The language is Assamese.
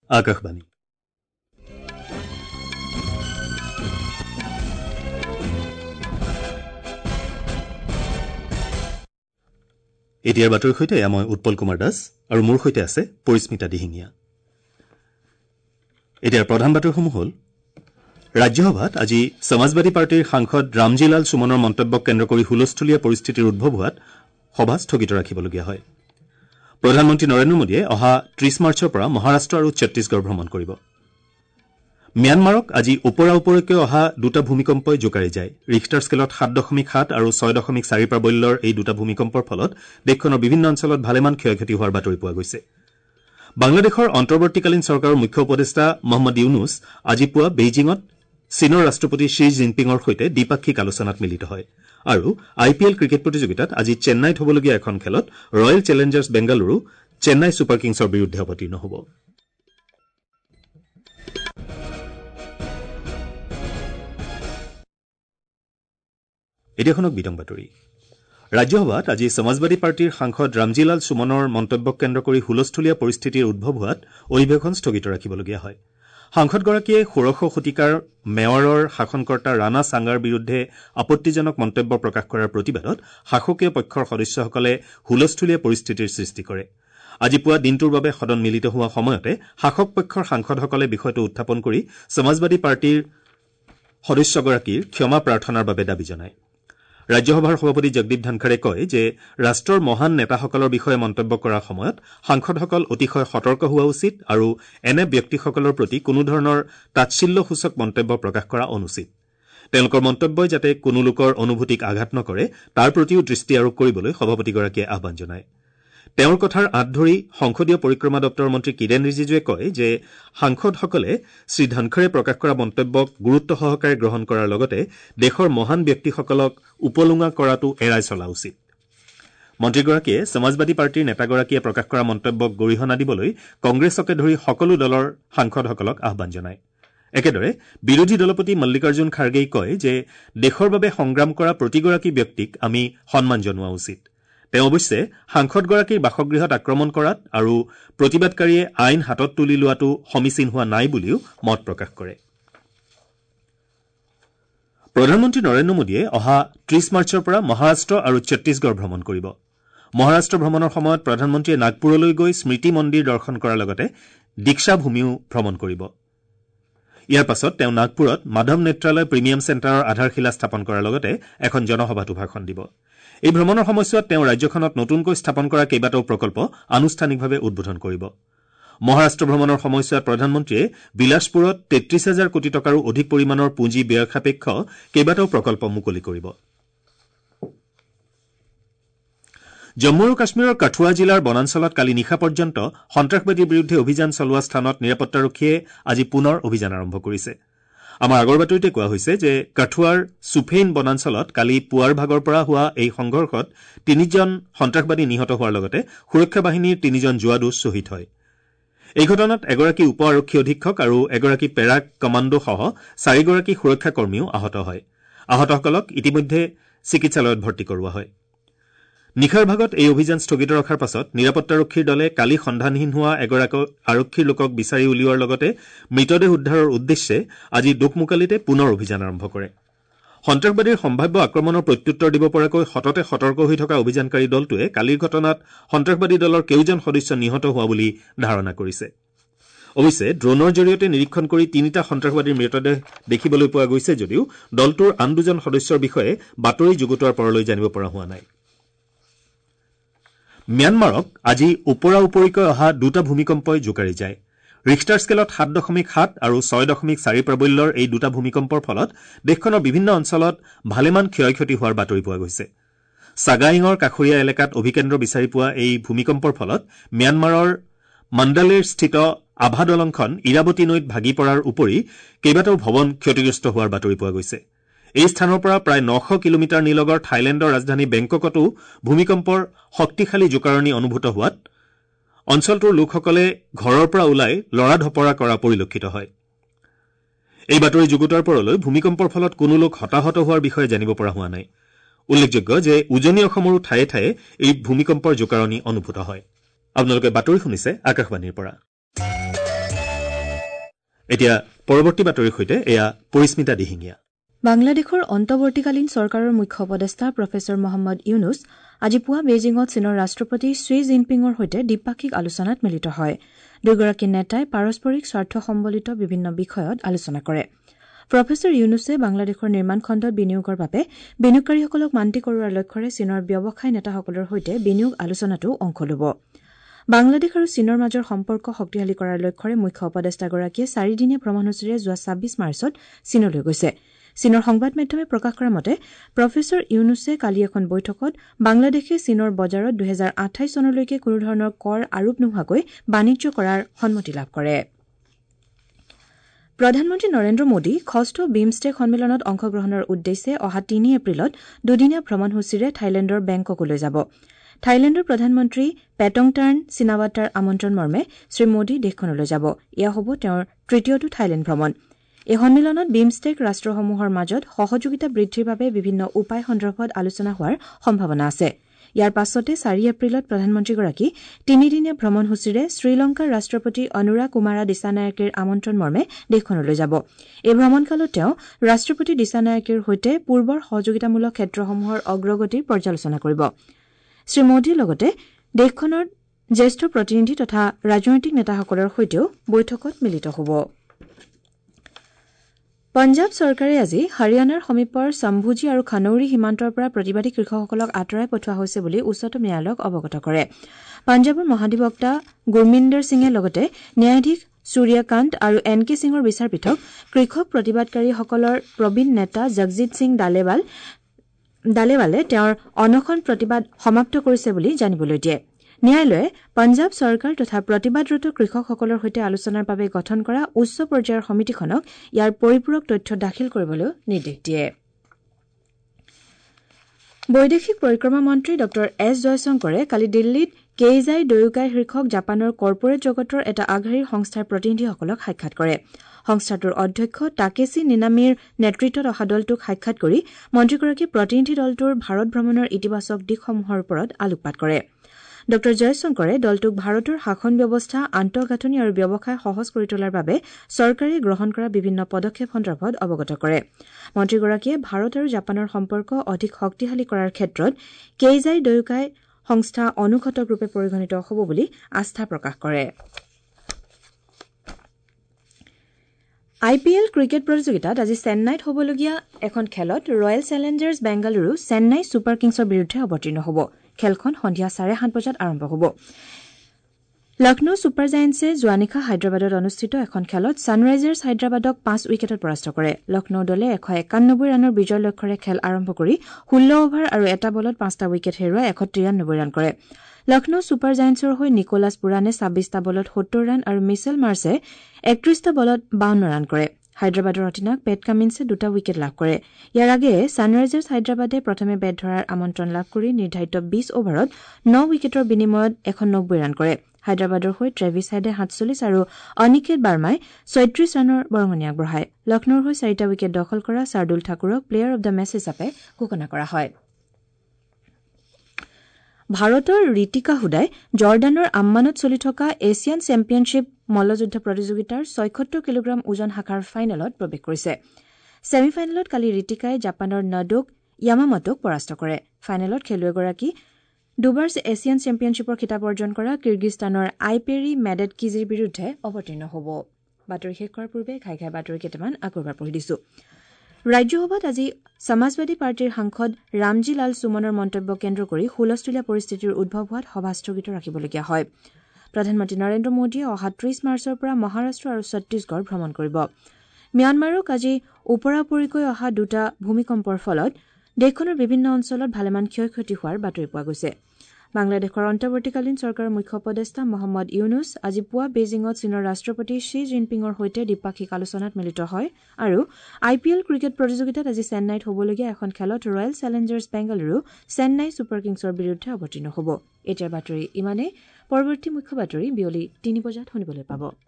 আকাশবাণী এতিয়াৰ বাতৰিৰ সৈতে মই উৎপল কুমাৰ দাস আৰু মোৰ সৈতে আছে পৰিস্মিতা দিহিঙীয়া। এতিয়াৰ প্ৰধান বাতৰিসমূহ হ'ল ৰাজ্যসভাত আজি সমাজবাদী পাৰ্টীৰ সাংসদ ৰামজীলাল সুমনৰ মন্তব্যক কেন্দ্ৰ কৰি হুলস্থূলীয়া পৰিস্থিতিৰ উদ্ভৱ হোৱাত সভা স্থগিত ৰাখিবলগীয়া হয়। প্ৰধানমন্ত্ৰী নৰেন্দ্ৰ মোদীয়ে অহা ৩০ মাৰ্চৰ পৰা মহাৰাট্ট আৰু ছত্তীশগড় ভ্ৰমণ কৰিব। ম্যানমাৰক আজি ওপৰা ওপৰকৈ অহা দুটা ভূমিকম্পই জোকাৰি যায়। ৰিখটাৰ স্কেলত ৭.৭ আৰু ৬.৪ প্ৰাবল্যৰ এই দুটা ভূমিকম্পৰ ফলত দেশখনৰ বিভিন্ন অঞ্চলত ভালেমান ক্ষয়ক্ষতি হোৱাৰ বাতৰি পোৱা গৈছে। বাংলাদেশৰ অন্তৰ্বৰ্তীকালীন চৰকাৰৰ মুখ্য উপদেষ্টা মহম্মদ ইউনুছ আজি পুৱা বেইজিঙত চীনৰ ৰাষ্ট্ৰপতি শ্বি জিনপিঙৰ সৈতে দ্বিপাক্ষিক আলোচনাত মিলিত হয় আৰু IPL ক্ৰিকেট প্ৰতিযোগিতাত আজি চেন্নাইত হ'বলগীয়া এখন খেলত Royal Challengers Bengaluru Chennai super কিংছৰ বিৰুদ্ধে অৱতীৰ্ণ হ'ব। এতিয়াখনক বিতং বাতৰি। ৰাজ্যসভাত আজি সমাজবাদী পাৰ্টীৰ সাংসদ ৰামজীলাল সুমনৰ মন্তব্যক কেন্দ্ৰ কৰি হুলস্থূলীয়া পৰিস্থিতিৰ উদ্ভৱ হোৱাত অধিৱেশন স্থগিত ৰাখিবলগীয়া হয়। সাংসদগৰাকীয়ে ষোড়শ শতিকাৰ মেৱাৰৰ শাসনকৰ্তা ৰাণা চাংগাৰ বিৰুদ্ধে আপত্তিজনক মন্তব্য প্ৰকাশ কৰাৰ প্ৰতিবাদত শাসকীয় পক্ষৰ সদস্যসকলে হুলস্থূলীয়া পৰিস্থিতিৰ সৃষ্টি কৰে। আজি পুৱা দিনটোৰ বাবে সদন মিলিত হোৱা সময়তে শাসক পক্ষৰ সাংসদসকলে বিষয়টো উত্থাপন কৰি সমাজবাদী পাৰ্টীৰ সদস্যগৰাকীৰ ক্ষমা প্ৰাৰ্থনাৰ বাবে দাবী জনায়। ৰাজ্যসভাৰ সভাপতি জগদীপ ধনখড়ে কয় যে ৰাষ্ট্ৰৰ মহান নেতাসকলৰ বিষয়ে মন্তব্য কৰাৰ সময়ত সাংসদসকল অতিশয় সতৰ্ক হোৱা উচিত আৰু এনে ব্যক্তিসকলৰ প্ৰতি কোনো ধৰণৰ তাচ্ছিল্যসূচক মন্তব্য প্ৰকাশ কৰা অনুচিত। তেওঁলোকৰ মন্তব্যই যাতে কোনো লোকৰ অনুভূতিক আঘাত নকৰে তাৰ প্ৰতিও দৃষ্টি আৰোপ কৰিবলৈ সভাপতিগৰাকীয়ে আহ্বান জনায়। তেওঁৰ কথাৰ আঁত ধৰি সংসদীয় পৰিক্ৰমা দপ্তৰৰ মন্ত্ৰী কিৰেণ ৰিজিজুৱে কয় যে সাংসদসকলে শ্ৰীধনখড়ে প্ৰকাশ কৰা মন্তব্যক গুৰুত্ব সহকাৰে গ্ৰহণ কৰাৰ লগতে দেশৰ মহান ব্যক্তিসকলক উপলুঙা কৰাটো এৰাই চলা উচিত। মন্ত্ৰীগৰাকীয়ে সমাজবাদী পাৰ্টীৰ নেতাগৰাকীয়ে প্ৰকাশ কৰা মন্তব্যক গৰিহণা দিবলৈ কংগ্ৰেছকে ধৰি সকলো দলৰ সাংসদসকলক আহ্বান জনায়। একেদৰে বিৰোধী দলপতি মল্লিকাৰ্জুন খাৰ্গেই কয় যে দেশৰ বাবে সংগ্ৰাম কৰা প্ৰতিগৰাকী ব্যক্তিক আমি সন্মান জনোৱা উচিত। তেওঁ অৱশ্যে সাংসদগৰাকীৰ বাসগৃহত আক্ৰমণ কৰাত আৰু প্ৰতিবাদকাৰীয়ে আইন হাতত তুলি লোৱাটো সমীচীন হোৱা নাই বুলিও মত প্ৰকাশ কৰে। প্ৰধানমন্ত্ৰী নৰেন্দ্ৰ মোদীয়ে অহা ৩০ মাৰ্চৰ পৰা মহাৰাট্ট আৰু ছত্তীশগড় ভ্ৰমণ কৰিব। মহাৰাট্ট ভ্ৰমণৰ সময়ত প্ৰধানমন্ত্ৰীয়ে নাগপুৰলৈ গৈ স্মৃতি মন্দিৰ দৰ্শন কৰাৰ লগতে দীক্ষা ভূমিও ভ্ৰমণ কৰিব। ইয়াৰ পাছত তেওঁ নাগপুৰত মাধৱ নেত্ৰালয় প্ৰিমিয়াম চেণ্টাৰৰ আধাৰশিলা স্থাপন কৰাৰ লগতে এখন জনসভাতো ভাষণ দিব। এই ভ্ৰমণৰ সময়ছোৱাত তেওঁ ৰাজ্যখনত নতুনকৈ স্থাপন কৰা কেইবাটাও প্ৰকল্প আনুষ্ঠানিকভাৱে উদ্বোধন কৰিব। মহাৰাট্ট ভ্ৰমণৰ সময়ছোৱাত প্ৰধানমন্ত্ৰীয়ে বিলাসপুৰত ৩৩,০০০ কোটি টকাৰো অধিক পৰিমাণৰ পুঁজি ব্যয় সাপেক্ষ কেইবাটাও প্ৰকল্প মুকলি কৰিব। জম্মু আৰু কাশ্মীৰৰ কাঠুৱা জিলাৰ বনাঞ্চলত কালি নিশা পৰ্যন্ত সন্ত্ৰাসবাদীৰ বিৰুদ্ধে অভিযান চলোৱা স্থানত নিৰাপত্তাৰক্ষীয়ে আজি পুনৰ অভিযান আৰম্ভ কৰিছে। আমাৰ আগৰ বাতৰিতে কোৱা হৈছে যে কাঠুৱাৰ সুফেইন বনাঞ্চলত কালি পুৱাৰ ভাগৰ পৰা হোৱা এই সংঘৰ্ষত ৩জন সন্ত্ৰাসবাদী নিহত হোৱাৰ লগতে সুৰক্ষা বাহিনীৰ ৩জন জোৱানো শ্বহীদ হয়। এই ঘটনাত এগৰাকী উপ আৰক্ষী অধীক্ষক আৰু এগৰাকী পেৰা কমাণ্ডোসহ 4গৰাকী সুৰক্ষা কৰ্মীও আহত হয়। আহতসকলক ইতিমধ্যে চিকিৎসালয়ত ভৰ্তি কৰোৱা হয়। নিশাৰ ভাগত এই অভিযান স্থগিত ৰখাৰ পাছত নিৰাপত্তাৰক্ষীৰ দলে কালি সন্ধানহীন হোৱা এগৰাকী আৰক্ষীৰ লোকক বিচাৰি উলিওৱাৰ লগতে মৃতদেহ উদ্ধাৰৰ উদ্দেশ্যে আজি দোকমোকালিতে পুনৰ অভিযান আৰম্ভ কৰে। সন্ত্ৰাসবাদীৰ সম্ভাৱ্য আক্ৰমণৰ প্ৰত্যুত্তৰ দিব পৰাকৈ সততে সতৰ্ক হৈ থকা অভিযানকাৰী দলটোৱে কালিৰ ঘটনাত সন্ত্ৰাসবাদী দলৰ কেউজন সদস্য নিহত হোৱা বুলি ধাৰণা কৰিছে। অৱশ্যে ড্ৰোনৰ জৰিয়তে নিৰীক্ষণ কৰি 3টা সন্ত্ৰাসবাদীৰ মৃতদেহ দেখিবলৈ পোৱা গৈছে যদিও দলটোৰ আন 2জন সদস্যৰ বিষয়ে বাতৰি যুগুতোৱাৰ পৰলৈ জানিব পৰা হোৱা নাই। ম্যানমাৰক আজি ওপৰা ওপৰিকৈ অহা দুটা ভূমিকম্পই জোকাৰি যায়। ৰিখটাৰ স্কেলত 7.7 আৰু 6.4 প্ৰাবল্যৰ এই দুটা ভূমিকম্পৰ ফলত দেশখনৰ বিভিন্ন অঞ্চলত ভালেমান ক্ষয়ক্ষতি হোৱাৰ বাতৰি পোৱা গৈছে। ছাগাইঙৰ কাষৰীয়া এলেকাত অভিকেন্দ্ৰ বিচাৰি পোৱা এই ভূমিকম্পৰ ফলত ম্যানমাৰৰ মাণ্ডালেৰ স্থিত আভা দলংখন ইৰাৱতী নৈত ভাগি পৰাৰ উপৰি কেইবাটাও ভৱন ক্ষতিগ্ৰস্ত হোৱাৰ বাতৰি পোৱা গৈছে। এই স্থানৰ পৰা প্ৰায় 900 কিলোমিটাৰ নিলগৰ থাইলেণ্ডৰ ৰাজধানী বেংককতো ভূমিকম্পৰ শক্তিশালী জোকাৰণি অনুভূত হোৱাত অঞ্চলটোৰ লোকসকলে ঘৰৰ পৰা ওলাই লৰা ধপৰা কৰা পৰিলক্ষিত হয়। এই বাতৰি যুগুতোৱাৰ পৰলৈ ভূমিকম্পৰ ফলত কোনো লোক হতাহত হোৱাৰ বিষয়ে জানিব পৰা হোৱা নাই। উল্লেখযোগ্য যে উজনি অসমৰো ঠায়ে ঠায়ে এই ভূমিকম্পৰ জোকাৰণি অনুভূত হয়। আপোনালোকে বাতৰি শুনিছে আকাশবাণীৰ পৰা। এতিয়া পৰৱৰ্তী বাতৰিৰ সৈতে এয়া পৰিস্মিতা দিহিঙীয়া। বাংলাদেশৰ অন্তৱৰ্তীকালীন চৰকাৰৰ মুখ্য উপদেষ্টা প্ৰফেচৰ মহম্মদ ইউনুছ আজি পুৱা বেইজিঙত চীনৰ ৰাষ্ট্ৰপতি শ্বি জিনপিঙৰ সৈতে দ্বিপাক্ষিক আলোচনাত মিলিত হয়। দুয়োগৰাকী নেতাই পাৰস্পৰিক স্বাৰ্থ সম্বলিত বিভিন্ন বিষয়ত আলোচনা কৰে। প্ৰফেচৰ ইউনুছে বাংলাদেশৰ নিৰ্মাণ খণ্ডত বিনিয়োগৰ বাবে বিনিয়োগকাৰীসকলক মান্তি কৰোৱাৰ লক্ষ্যৰে চীনৰ ব্যৱসায় নেতাসকলৰ সৈতে বিনিয়োগ আলোচনাতো অংশ ল'ব। বাংলাদেশ আৰু চীনৰ মাজৰ সম্পৰ্ক শক্তিশালী কৰাৰ লক্ষ্যৰে মুখ্য উপদেষ্টাগৰাকীয়ে 4 দিনীয়া ভ্ৰমণসূচীৰে যোৱা 26 মাৰ্চত চীনলৈ গৈছে। চীনৰ সংবাদ মাধ্যমে প্ৰকাশ কৰা মতে প্ৰফেচৰ ইউনুছে কালি এখন বৈঠকত বাংলাদেশে চীনৰ বজাৰত 2028 চনলৈকে কোনো ধৰণৰ কৰ আৰোপ নোহোৱাকৈ বাণিজ্য কৰাৰ সন্মতি লাভ কৰে। প্ৰধানমন্ত্ৰী নৰেন্দ্ৰ মোদী ষষ্ঠ বিমষ্টেক সন্মিলনত অংশগ্ৰহণৰ উদ্দেশ্যে অহা 3 এপ্ৰিলত দুদিনীয়া ভ্ৰমণসূচীৰে থাইলেণ্ডৰ বেংককলৈ যাব। থাইলেণ্ডৰ প্ৰধানমন্ত্ৰী পেটংটাৰ্ণ চিনাৱাটাৰ আমন্ত্ৰণ মৰ্মে শ্ৰীমোদী দেশখনলৈ যাব। এয়া হ'ব তেওঁৰ তৃতীয়টো থাইলেণ্ড ভ্ৰমণ। এই সন্মিলনত বিমষ্টেক ৰাষ্ট্ৰসমূহৰ মাজত সহযোগিতা বৃদ্ধিৰ বাবে বিভিন্ন উপায় সন্দৰ্ভত আলোচনা হোৱাৰ সম্ভাৱনা আছে। ইয়াৰ পাছতে 4 এপ্ৰিলত প্ৰধানমন্ত্ৰীগৰাকী 3দিনীয়া ভ্ৰমণসূচীৰে শ্ৰীলংকাৰ ৰাষ্ট্ৰপতি অনুৰা কুমাৰা দিছানায়কেৰ আমন্ত্ৰণ মৰ্মে দেশখনলৈ যাব। এই ভ্ৰমণকালত তেওঁ ৰাষ্ট্ৰপতি দিছানায়কেৰ সৈতে পূৰ্বৰ সহযোগিতামূলক ক্ষেত্ৰসমূহৰ অগ্ৰগতিৰ পৰ্যালোচনা কৰিব। শ্ৰীমোদীৰ লগতে দেশখনৰ জ্যেষ্ঠ প্ৰতিনিধি তথা ৰাজনৈতিক নেতাসকলৰ সৈতেও বৈঠকত মিলিত হ'ব। পঞ্জাৱ চৰকাৰে আজি হাৰিয়ানাৰ সমীপৰ সম্ভুজী আৰু খানৌৰী সীমান্তৰ পৰা প্ৰতিবাদী কৃষকসকলক আঁতৰাই পঠোৱা হৈছে বুলি উচ্চতম ন্যায়ালয়ক অৱগত কৰে। পঞ্জাৱৰ মহাধিবক্তা গুৰমিন্দৰ সিঙে লগতে ন্যায়াধীশ সূৰ্যকান্ত আৰু এন কে সিঙৰ বিচাৰপীঠক কৃষক প্ৰতিবাদকাৰীসকলৰ প্ৰবীণ নেতা জগজিৎ সিং ডালেৱালে তেওঁৰ অনশন প্ৰতিবাদ সমাপ্ত কৰিছে বুলি জানিবলৈ দিয়ে। ন্যায়ালয়ে পঞ্জাৱ চৰকাৰ তথা প্ৰতিবাদৰত কৃষকসকলৰ সৈতে আলোচনাৰ বাবে গঠন কৰা উচ্চ পৰ্যায়ৰ সমিতিখনক ইয়াৰ পৰিপূৰক তথ্য দাখিল কৰিবলৈ নিৰ্দেশ দিয়ে। বৈদেশিক পৰিক্ৰমা মন্ত্ৰী ড এছ জয়শংকৰে কালি দিল্লীত কেইজাই ডয়োকাই শীৰ্ষক জাপানৰ কৰ্পৰেট জগতৰ এটা আগশাৰীৰ সংস্থাৰ প্ৰতিনিধিসকলক সাক্ষাৎ কৰে। সংস্থাটোৰ অধ্যক্ষ টাকেচি নিনামিৰ নেতৃত্বত অহা দলটোক সাক্ষাৎ কৰি মন্ত্ৰীগৰাকীয়ে প্ৰতিনিধি দলটোৰ ভাৰত ভ্ৰমণৰ ইতিবাচক দিশসমূহৰ ওপৰত আলোকপাত কৰে। ড জয়শংকৰে দলটোক ভাৰতৰ শাসন ব্যৱস্থা, আন্তঃগাঁথনি আৰু ব্যৱসায় সহজ কৰি তোলাৰ বাবে চৰকাৰে গ্ৰহণ কৰা বিভিন্ন পদক্ষেপ সন্দৰ্ভত অৱগত কৰে। মন্ত্ৰীগৰাকীয়ে ভাৰত আৰু জাপানৰ সম্পৰ্ক অধিক শক্তিশালী কৰাৰ ক্ষেত্ৰত কেইজাই ডয়োকাই সংস্থা অনুঘটক ৰূপে পৰিগণিত হ'ব বুলি আস্থা প্ৰকাশ কৰে। IPL ক্ৰিকেট প্ৰতিযোগিতাত আজি চেন্নাইত হ'বলগীয়া এখন খেলত Royal Challengers Bengaluru Chennai super কিংছৰ বিৰুদ্ধে অৱতীৰ্ণ হ'ব। খেলখন সন্ধিয়া 7:30 বজাত আৰম্ভ হ'ব। লক্ষ্ণৌ ছুপাৰ জায়েণ্টছে যোৱা নিশা হায়দৰাবাদত অনুষ্ঠিত এখন খেলত ছানৰাইজাৰ্ছ হায়দৰাবাদক 5 উইকেটত পৰাস্ত কৰে। লক্ষ্ণৌ দলে 191 ৰানৰ বিজয়ৰ লক্ষ্যৰে খেল আৰম্ভ কৰি 16 অভাৰ আৰু এটা বলত 5টা উইকেট হেৰুৱাই 193 ৰান কৰে। লক্ষ্ণৌ ছুপাৰ জায়েণ্টছৰ হৈ নিকোলাছ পুৰানে 26টা বলত 70 ৰান আৰু মিচেল মাৰ্ছে 31টা বলত 52 ৰান কৰে। হায়দৰাবাদৰ অধিনায়ক পেট কামিন্সে 2টা উইকেট লাভ কৰে। ইয়াৰ আগেয়ে ছানৰাইজাৰ্ছ হায়দৰাবাদে প্ৰথমে বেট ধৰাৰ আমন্ত্ৰণ লাভ কৰি নিৰ্ধাৰিত 20 অভাৰত 9 উইকেটৰ বিনিময়ত 190 ৰান কৰে। হায়দৰাবাদৰ হৈ ট্ৰেভিছ হেডে 47 আৰু অনিকেত বাৰ্মাই 36 ৰানৰ বৰঙণি আগবঢ়ায়। লক্ষ্ণৌৰ হৈ 4টা উইকেট দখল কৰা শাৰ্দুল ঠাকুৰক প্লেয়াৰ অব দ্য মেচ হিচাপে ঘোষণা কৰা হয়। ভাৰতৰ ঋতিকা হুদাই জৰ্ডানৰ আম্মানত চলি থকা এছিয়ান চেম্পিয়নশ্বিপ মল্লযুদ্ধ প্ৰতিযোগিতাৰ 76 কিলোগ্ৰাম ওজন শাখাৰ ফাইনেলত প্ৰৱেশ কৰিছে। ছেমি ফাইনেলত কালি ঋতিকাই জাপানৰ নডোক য়ামামটোক পৰাস্ত কৰে। ফাইনেলত খেলুৱৈগৰাকী দুবাৰ এছিয়ান চেম্পিয়নশ্বিপৰ খিতাপ অৰ্জন কৰা কিৰ্গিস্তানৰ আইপেৰি মেডেটকিজিৰ বিৰুদ্ধে অৱতীৰ্ণ হ'ব। বাতৰি শেষ কৰাৰ পূৰ্বে ঘাই বাতৰি কেইটামান আকৌ এবাৰ পঢ়ি দিছো। ৰাজ্যসভাত আজি সমাজবাদী পাৰ্টীৰ সাংসদ ৰামজী লাল সুমনৰ মন্তব্য কেন্দ্ৰ কৰি হুলস্থূলীয়া পৰিস্থিতিৰ উদ্ভৱ হোৱাত সভা স্থগিত ৰাখিবলগীয়া হয়। প্ৰধানমন্ত্ৰী নৰেন্দ্ৰ মোদীয়ে অহা 30 মাৰ্চৰ পৰা মহাৰাষ্ট্ৰ আৰু ছত্তীশগড় ভ্ৰমণ কৰিব। ম্যানমাৰক আজি ওপৰা-ওপৰিকৈ অহা 2টা ভূমিকম্পৰ ফলত দেশখনৰ বিভিন্ন অঞ্চলত ভালেমান ক্ষয় ক্ষতি হোৱাৰ বাতৰি পোৱা গৈছে। বাংলাদেশৰ অন্তৱৰ্তীকালীন চৰকাৰৰ মুখ্য উপদেষ্টা মহম্মদ ইউনুছ আজি পুৱা বেইজিঙত চীনৰ ৰাষ্ট্ৰপতি শ্বি জিনপিঙৰ সৈতে দ্বিপাক্ষিক আলোচনাত মিলিত হয় আৰু IPL ক্ৰিকেট প্ৰতিযোগিতাত আজি চেন্নাইত হ'বলগীয়া এখন খেলত Royal Challengers Bengaluru Chennai super কিংছৰ বিৰুদ্ধে অৱতীৰ্ণ হ'ব। এতিয়াৰ বাতৰি ইমানেই। পৰৱৰ্তী মুখ্য বাতৰি বিয়লি 3 বজাত শুনিবলৈ পাব।